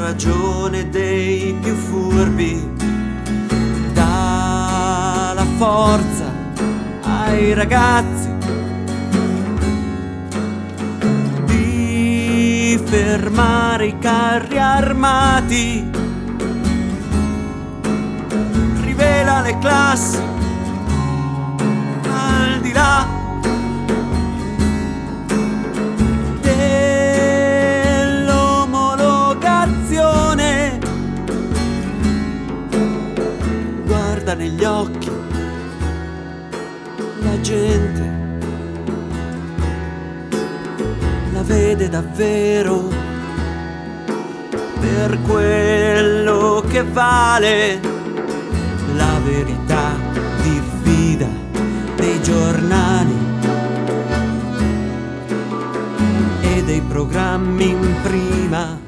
ragione dei più furbi, dà la forza ai ragazzi di fermare i carri armati, rivela le classi al di là dell'omologazione. Guarda negli occhi la gente, la vede davvero per quello che vale. La verità diffida dei giornali e dei programmi in prima